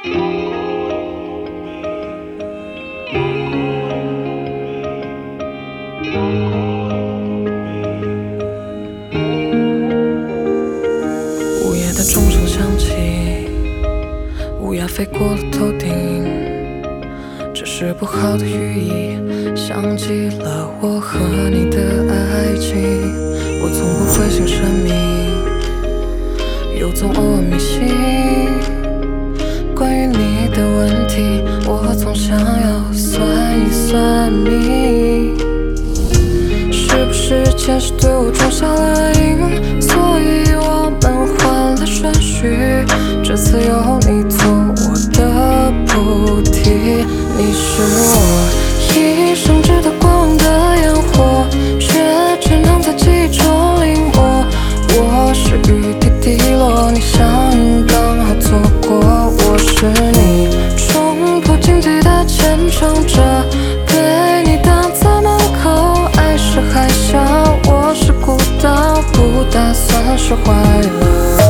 午夜的钟声响起，乌鸦飞过了头顶，这是不好的寓意，像极了我和你的爱情。我从不灰心神迷，又总偶尔迷信，关于你的问题，我总想要算一算命。是不是前世对我种下了因，所以我们换了顺序，这次由你做我的菩提。你是我一生值得过往的烟火，却只能在记忆中临摹。我是雨滴滴落，你像云刚好错过。我是你冲破荆棘的虔诚者，对你挡在门口，爱是海啸，我是孤岛，不打算释怀了。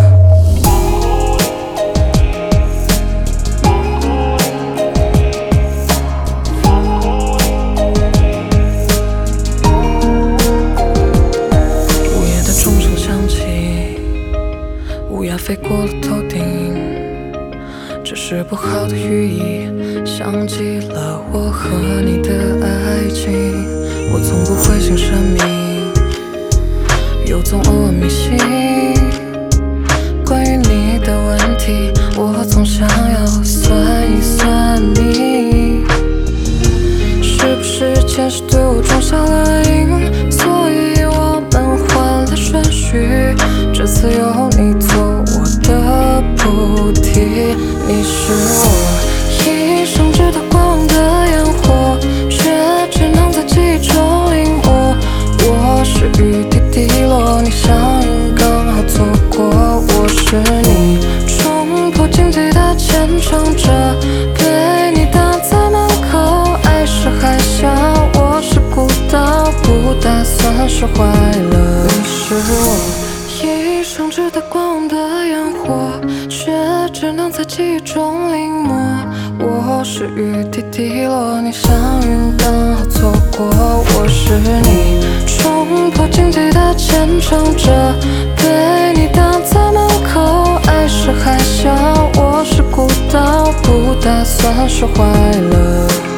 乌鸦飞过了头顶，这是不好的寓意，像极了我和你的爱情。我从不灰心神迷，又总偶尔迷信，关于你的问题，我总想要算一算命。是不是前世对我种下了因，所以我们换了顺序，这次由你做我的菩提。你是我一生值得过往的烟火，却只能在记忆中临摹。我是雨滴滴落，你像云刚好错过。我是你冲破荆棘的虔诚者，对你挡在门口，爱是海啸，我是孤岛，不打算释怀了。你是我一生值得过往的烟火，却只能在记忆中临摹。我是雨滴滴落，你像云刚好错过。我是你冲破荆棘的虔诚者，对你挡在门口，爱是海啸，我是孤岛，不打算释怀了。